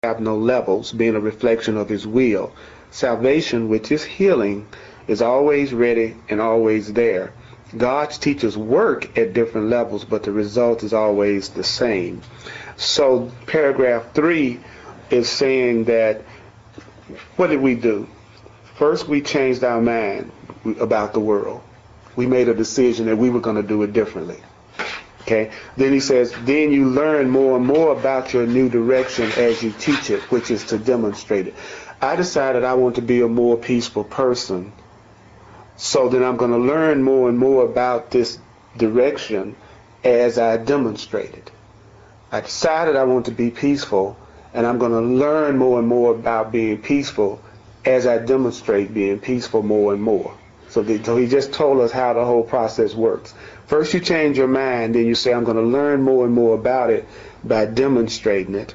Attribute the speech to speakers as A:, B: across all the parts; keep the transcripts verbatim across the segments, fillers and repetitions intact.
A: have no levels, being a reflection of his will. Salvation, which is healing, is always ready and always there. God's teachers work at different levels, but the result is always the same. So paragraph three is saying that, what did we do? First, we changed our mind about the world. We made a decision that we were going to do it differently. Okay. Then he says, then you learn more and more about your new direction as you teach it, which is to demonstrate it. I decided I want to be a more peaceful person. So then I'm going to learn more and more about this direction as I demonstrate it. I decided I want to be peaceful, and I'm going to learn more and more about being peaceful as I demonstrate being peaceful more and more. So, the, so he just told us how the whole process works. First you change your mind, then you say, I'm going to learn more and more about it by demonstrating it.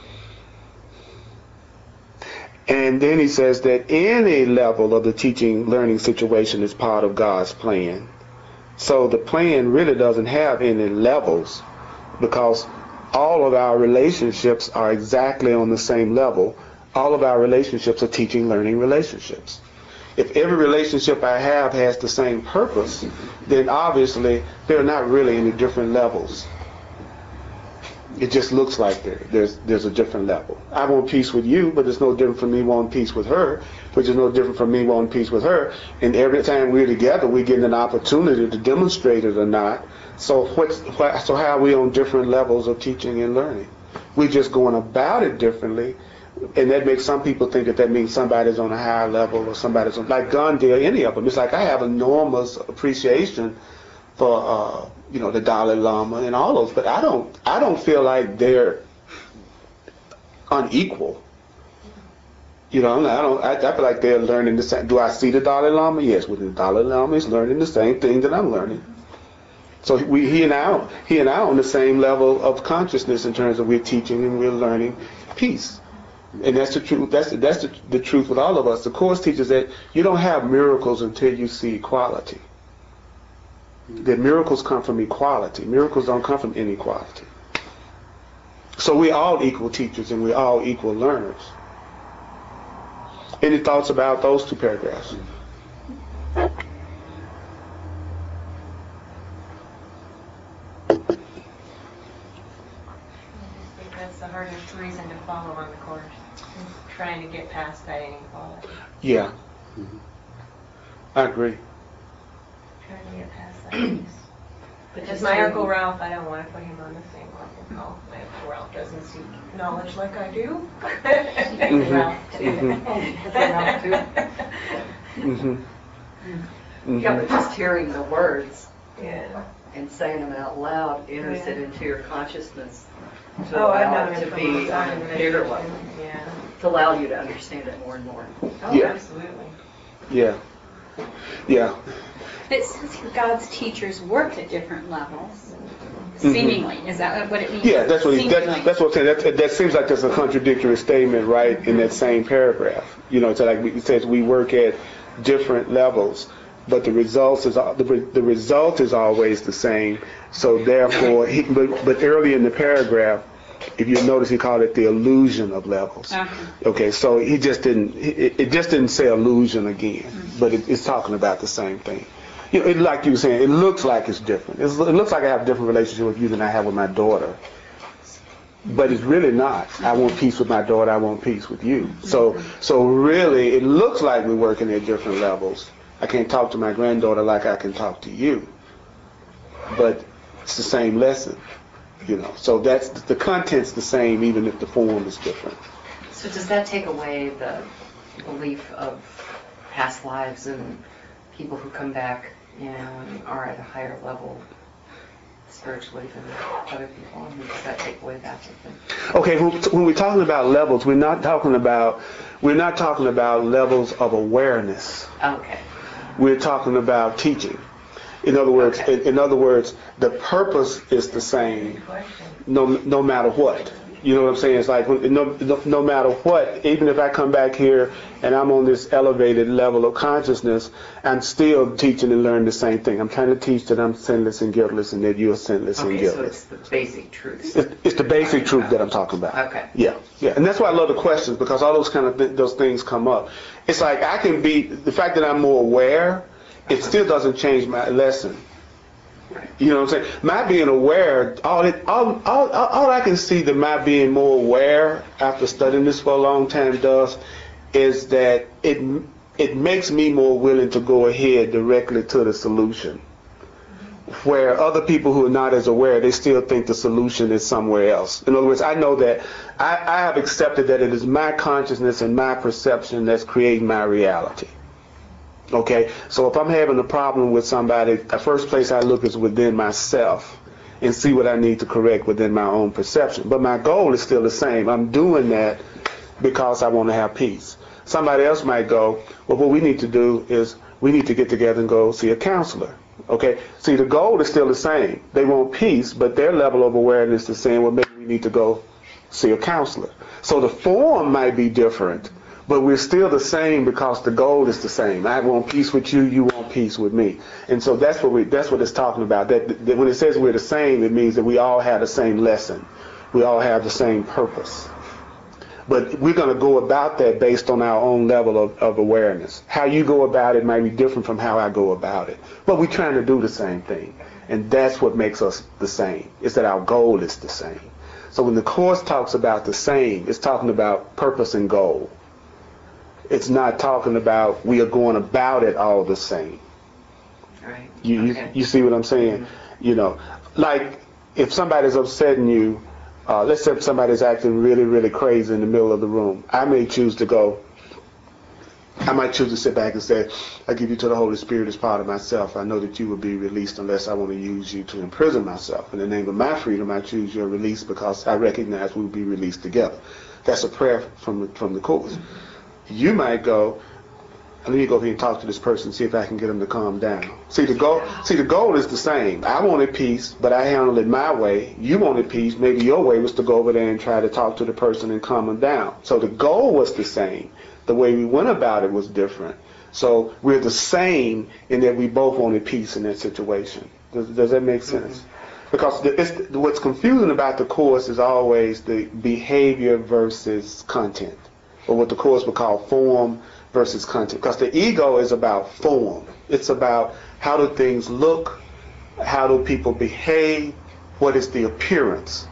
A: And then he says that any level of the teaching learning situation is part of God's plan. So the plan really doesn't have any levels, because all of our relationships are exactly on the same level. All of our relationships are teaching learning relationships. If every relationship I have has the same purpose, then obviously there are not really any different levels. It just looks like there, there's there's a different level. I want peace with you, but it's no different from me wanting peace with her, which is no different from me wanting peace with her. And every time we're together, we get an opportunity to demonstrate it or not. So what's what, so how are we on different levels of teaching and learning? We're just going about it differently. And that makes some people think that that means somebody's on a higher level or somebody's on, like Gandhi or any of them. It's like I have enormous appreciation for, uh, you know, the Dalai Lama and all those, but I don't, I don't feel like they're unequal. You know, I don't, I, I feel like they're learning the same. Do I see the Dalai Lama? Yes, well, the Dalai Lama is learning the same thing that I'm learning. So we, he and I, he and I are on the same level of consciousness in terms of we're teaching and we're learning peace. And that's the truth. That's the, that's the, the truth with all of us. The Course teaches that you don't have miracles until you see equality. That miracles come from equality. Miracles don't come from inequality. So we're all equal teachers and we're all equal learners. Any thoughts about those two paragraphs?
B: That's the hardest reason to follow on the Course. Trying to get past that inequality.
A: Yeah. Mm-hmm. I agree.
B: Trying to get past that piece. Because my Uncle Ralph, I don't want to put him on the same level. No, my Uncle Ralph doesn't seek knowledge like I do.
A: Mm-hmm.
B: Ralph too.
A: Mm-hmm.
B: Ralph too.
A: Mm-hmm. Mm-hmm.
C: Yeah, but just hearing the words
B: Yeah.
C: and saying them out loud enters
B: Yeah.
C: it into your consciousness to
B: Oh, I've
C: allow
B: done
C: it
B: it
C: to
B: from
C: be
B: the
C: on
B: time
C: a
B: that
C: bigger
B: I-
C: level,
B: Yeah.
C: to allow you to understand it more and more.
B: Oh,
A: Yeah.
B: absolutely.
A: Yeah. Yeah.
D: It says here God's teachers work at different levels.
A: Mhm.
D: Seemingly, is that what it means?
A: Yeah, that's what he,
D: Seemingly.
A: that, that's what I'm saying. That, that seems like there's a contradictory statement right in that same paragraph. You know, it's like it says we work at different levels, but the results is the, the result is always the same. So therefore, he, but, but early in the paragraph, if you notice, he called it the illusion of levels.
D: Uh-huh.
A: Okay, so he just didn't. It, it just didn't say illusion again,
D: Mm-hmm.
A: but it, it's talking about the same thing. You know, it, like you were saying, it looks like it's different. It's, it looks like I have a different relationship with you than I have with my daughter, but it's really not. I want peace with my daughter. I want peace with you. So, so really, it looks like we're working at different levels. I can't talk to my granddaughter like I can talk to you, but it's the same lesson. You know, so that's the content's the same, even if the form is different.
C: So does that take away the belief of past lives and people who come back, you know, and are at a higher level spiritually than other people? And does that take away that sort of thing?
A: Okay, when, when we're talking about levels, we're not talking about we're not talking about levels of awareness.
C: Okay.
A: We're talking about teaching. In other words,
C: Okay.
A: in, in other words, the purpose is the same,
B: Good question.
A: no no matter what. You know what I'm saying? It's like no, no, no matter what, even if I come back here and I'm on this elevated level of consciousness, I'm still teaching and learning the same thing. I'm trying to teach that I'm sinless and guiltless and that you're sinless and
C: Okay, so
A: guiltless.
C: it's the basic truth.
A: It's, it's the basic truth that I'm talking about.
C: Okay.
A: Yeah, yeah. And that's why I love the questions, because all those kind of th- those things come up. It's like I can be, the fact that I'm more aware, it still doesn't change my lesson. You know what I'm saying? My being aware, all, it, all, all, all I can see that my being more aware after studying this for a long time does is that it it makes me more willing to go ahead directly to the solution. Where other people who are not as aware, they still think the solution is somewhere else. In other words, I know that I, I have accepted that it is my consciousness and my perception that's creating my reality. Okay, so if I'm having a problem with somebody, the first place I look is within myself and see what I need to correct within my own perception. But my goal is still the same. I'm doing that because I want to have peace. Somebody else might go, well, what we need to do is we need to get together and go see a counselor. Okay, see, the goal is still the same. They want peace, but their level of awareness is saying, well, maybe we need to go see a counselor. So the form might be different, but we're still the same because the goal is the same. I want peace with you, you want peace with me. And so that's what we that's what it's talking about. That, that when it says we're the same, it means that we all have the same lesson. We all have the same purpose. But we're going to go about that based on our own level of, of awareness. How you go about it might be different from how I go about it. But we're trying to do the same thing. And that's what makes us the same, is that our goal is the same. So when the Course talks about the same, it's talking about purpose and goal. It's not talking about we are going about it all the same.
C: Right.
A: You,
C: Okay.
A: you, you see what I'm saying? Mm-hmm. You know, like if somebody's upsetting you, uh, let's say somebody's acting really, really crazy in the middle of the room. I may choose to go, I might choose to sit back and say, I give you to the Holy Spirit as part of myself. I know that you will be released unless I want to use you to imprison myself. In the name of my freedom, I choose your release because I recognize we will be released together. That's a prayer from, from the Course. You might go, let me go ahead and talk to this person, see if I can get him to calm down. See, the goal, see, the goal is the same. I wanted peace, but I handled it my way. You wanted peace. Maybe your way was to go over there and try to talk to the person and calm him down. So the goal was the same. The way we went about it was different. So we're the same in that we both wanted peace in that situation. Does, does that make sense? Mm-hmm. Because the, it's, what's confusing about the Course is always the behavior versus content, or what the Course would call form versus content. Because the ego is about form. It's about how do things look, how do people behave, what is the appearance.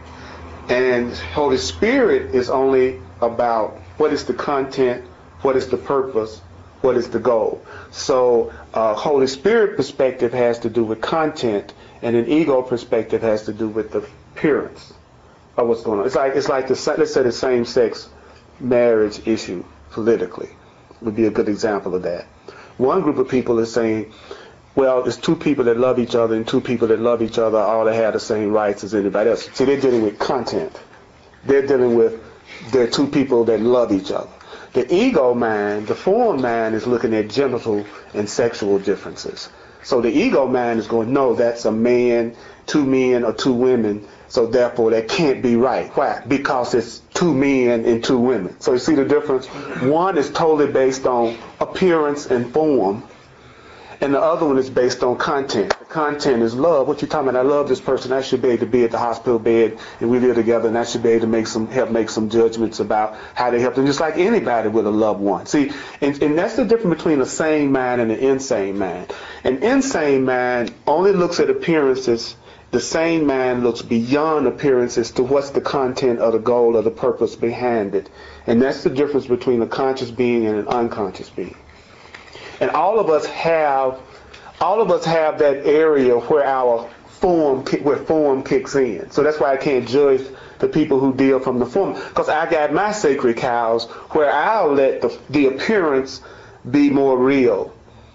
A: And Holy Spirit is only about what is the content, what is the purpose, what is the goal. So uh, Holy Spirit perspective has to do with content, and an ego perspective has to do with the appearance of what's going on. It's like it's like the let's say the same-sex marriage issue politically would be a good example of that. One group of people is saying, well, it's two people that love each other, and two people that love each other all they have the same rights as anybody else. See, they're dealing with content. They're dealing with they're two people that love each other. The ego mind, the form mind, is looking at genital and sexual differences. So the ego mind is going, no, that's a man, two men, or two women, so therefore that can't be right. Why? Because it's two men and two women. So you see the difference? One is totally based on appearance and form, and the other one is based on content. The content is love. What you talking about? I love this person. I should be able to be at the hospital bed and we live together, and I should be able to make some help make some judgments about how they help them, just like anybody with a loved one. See, and, and that's the difference between a sane mind and an insane mind. An insane mind only looks at appearances. The sane mind looks beyond appearances to what's the content or the goal or the purpose behind it. And that's the difference between a conscious being and an unconscious being. And all of us have, all of us have that area where our form, where form kicks in. So that's why I can't judge the people who deal from the form, because I got my sacred cows where I'll let the, the appearance be more real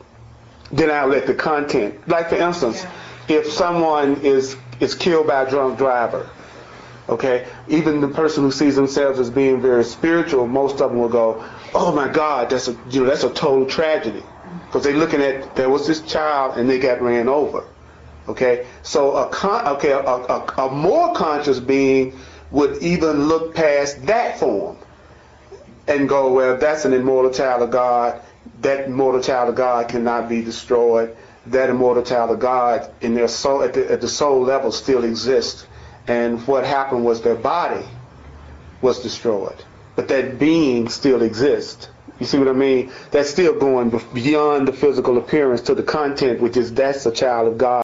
A: than I'll let the content. Like for instance, if someone is is killed by a drunk driver, okay, even the person who sees themselves as being very spiritual, most of them will go, oh my God, that's a you know that's a total tragedy, because they're looking at there was this child and they got ran over. Okay, so a con- okay a, a, a more conscious being would even look past that form and go, well, that's an immortal child of God. That immortal child of God cannot be destroyed. That immortal child of God in their soul, at the, at the soul level, still exists. And what happened was their body was destroyed, but that being still exists. You see what I mean? That's still going beyond the physical appearance to the content, which is that's a child of God.